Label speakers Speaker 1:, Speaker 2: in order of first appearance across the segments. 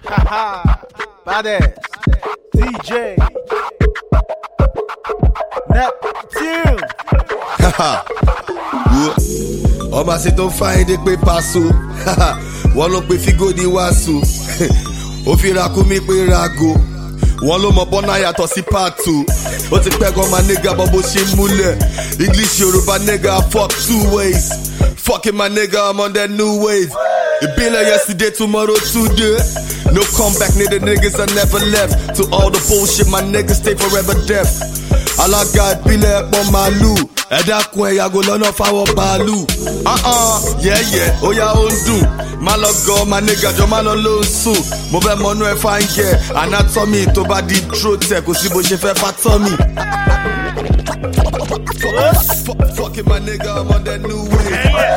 Speaker 1: Haha, badass, DJ, Neptune.
Speaker 2: Haha, ọmọ àti tó ń fa ẹni pé paṣọ wọ́n ló pe figo ní wàásù ó fi rakú mi pé rago wọ́n ló mọ bọ́nà yàtọ̀ sí pàtó ó ti pẹ́ gan ma nigga bọ́ bó ṣe múlẹ̀ English Yorùbá nigga fuck 2 ways fucking my nigga I'm on that new wave it been like yesterday tomorrow today no comeback nigga niggas I never left to all the bullshit my niggas stay forever deaf alága ìbílẹ̀ ẹ̀pọ̀ màálù ẹ̀dákun ẹ̀yàgò lọ́nà fáwọn bàálù yẹ́yẹ́ ó yá ó ń dùn má lọ gọ́ ma nigga jọ má lọ ló ń sùn mo fẹ́ mọ́nú ẹ̀ fà ń yẹ anatomy tó bá di trotẹ̀ kò sí bó ṣe fẹ́ fatọ́mì. Fucking my nigga I'm on that new wave.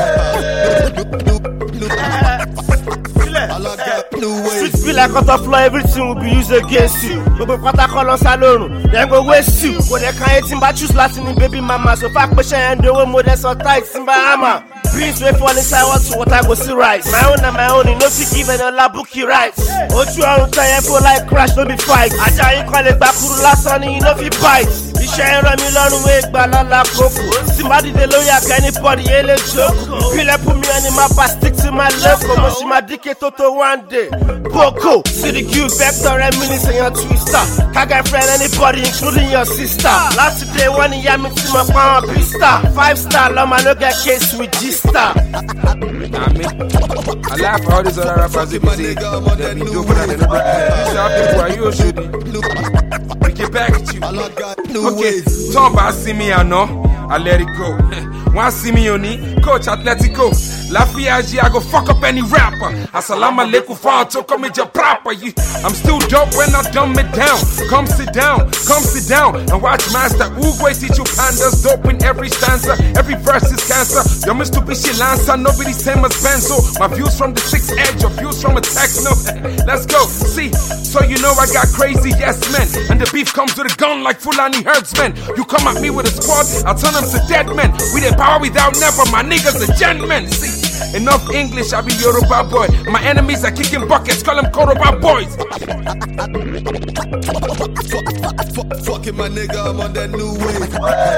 Speaker 1: Street feel like cut off law, everything will be used against you. Gbogbo pátákó lọ sá lórun, then go waste you. Kò dẹ̀ kan etí bá choose láti ní baby mama. So far pé ṣe ẹ̀ ń dowó mo dẹ̀ sọ tight sí bá hammer. Beans wey fall inside water go see rice. My own na my own, you no fit give any other bookie rights. Ojú ọrùn tán yẹn fò like crash no be fight. Ajá yín kan lè gbà kúrú lásán ni you no fit bite. Iṣẹ́ ń rán mi lọ́rùn wé gbà lọ́la kókò. Tí má dìde lórí àga anybody yẹn lè jókòó. Pílẹ̀ fún mi ẹni máa bá stick to my local. Mo ṣì máa díkè tó tó one day. Boko, City Q, Vector, Reminisce and your twister. Can't get friend anybody including your sister. Last day one year me to my power pista. 5-star, Loma no get case with G-star.
Speaker 3: I laugh at all these other rappers they say they be dope and they no break. These are people are you should we get back at you. Okay, talk about see me I know. I let it go. One Simeone, coach Atletico. Lafiage, I go fuck up any rapper. Assalamu alaikum, fan to come with your proper. I'm still dope when I dumb it down. Come sit down, and watch Master Uguay teach you pandas dope in every stanza. Every verse is cancer. Your Mitsubishi Lancer, nobody's same as Benzo. My views from the 6th edge, your views from a techno. Let's go, see. So you know I got crazy yes men, and the beef comes with a gun like Fulani herdsmen. You come at me with a squad, I'll turn them to dead men. We the power without never, my niggas are gentlemen. See. Enough English, I be Yoruba boy. My enemies are kicking buckets, call them Koroba boys.
Speaker 2: Fucking my nigga, I'm on that new wave.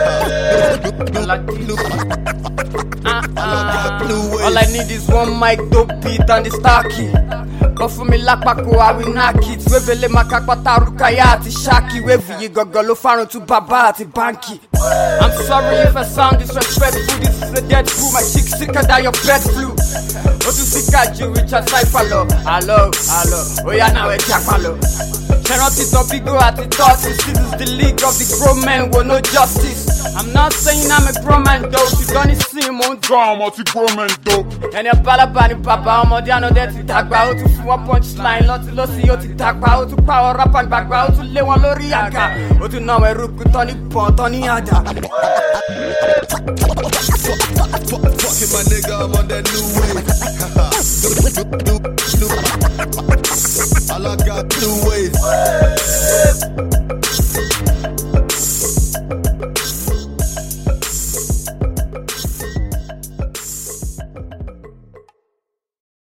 Speaker 4: All I need is one mic, dope beat and the star key. But for me lakpako, I will knock it. Wevele makakpata rukaya ati shaki. Wevi gogolo faron to baba ati banki. I'm sorry if I sound disrespectful. This is a dead fool. My chick sicker than your bed flu. Otu sika ju Richard Saifalo. Hello. Oh yeah, now it's Jakalo. Cannot it up, go at the thoughts. This is the league of the grown men with no justice. I'm not saying I'm a grown man though. You don't see him on drama to grown man though. And your balabani papa, I'm on the other day to talk about to one punchline. Lot to lossy, to talk about to power up and back out to Lewan Loriaka. Or to know a rook with Tony Pont, Tony Ada.
Speaker 2: Fucking my nigga, I'm on that new wave. I got new wave.